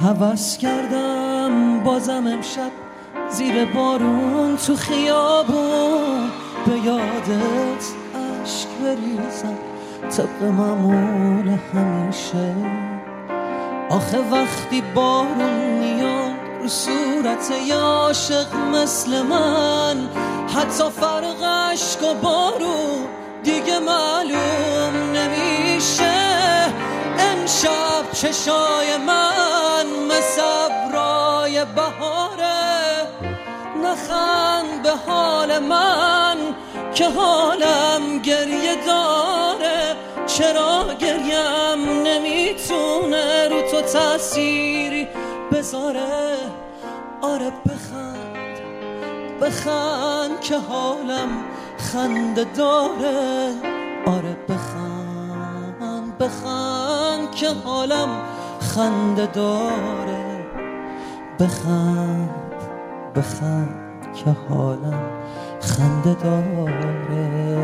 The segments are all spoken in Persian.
هوس کردم بازم امشب زیر بارون تو خیابون به یادت عشق بریزم طبق معمول همیشه. آخه وقتی بارون میاد رو صورت یه عاشق مثل من، حتی فرق اشک و بارون دیگه معلوم نمیشه. امشب چشای من مثل ابرای بهاره، نخند به حال من که حالم گریه داره. چرا گریم نمیتونه رو تو تأثیری بذاره؟ آره بخند بخند که حالم خنده داره. آره بخند بخند که حالم خنده داره. بخند بخند که حالم خنده داره.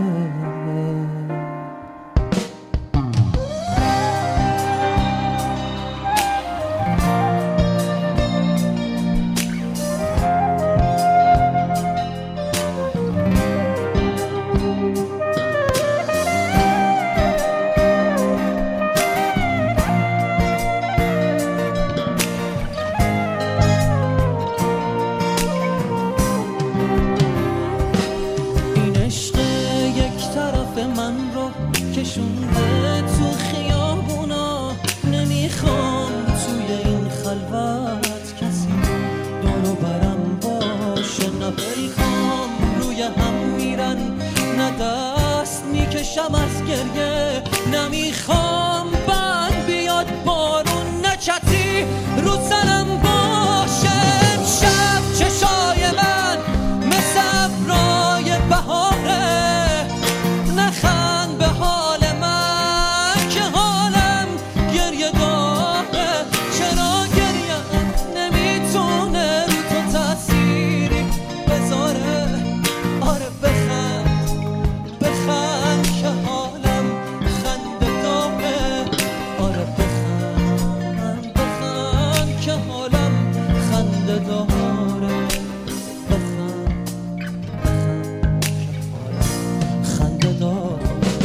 من رو کشونده تو خیابونا، نمیخوام توی این خلوت کسی دورو برم باشه. نه پیکام روی هم میرن، نه دست میکشم از گریه. نمیخوام بند بیاد بارون، نه چتری رو سرم باشه. امشب چشای من مثل ابرای بهاره، نخند به حال من که حالم گریه داره. چرا گریم نمیتونه رو تو تأثیری بذاره؟ آره بخند بخند که حالم خنده داره. آره بخند بخند که حالم خنده داره. بخند بخند که حالم خنده داره.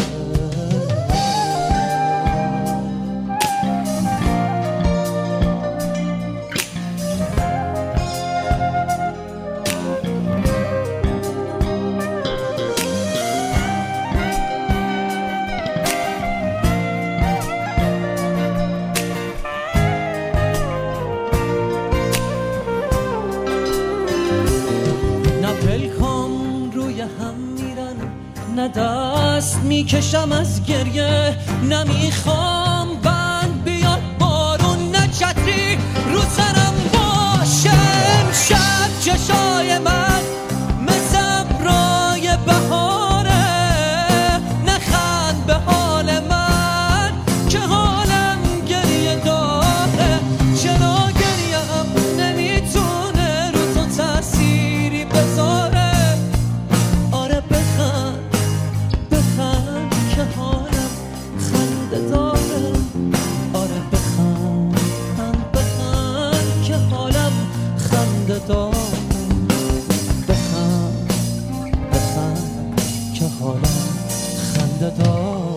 نه دست میکشم از گریه. نمیخوام بند بیاد بارون، نه چتری رو سرم باشه. امشب چشای من مثل ابرای بهاره، نخند به حال من که حالم گریه داره. چرا گریم نمیتونه رو تو تأثیری بذاره؟ آره بخند بخند که حالم خنده داره. آره بخند بخند که حالم خنده داره. بخند بخند که حالم خنده داره.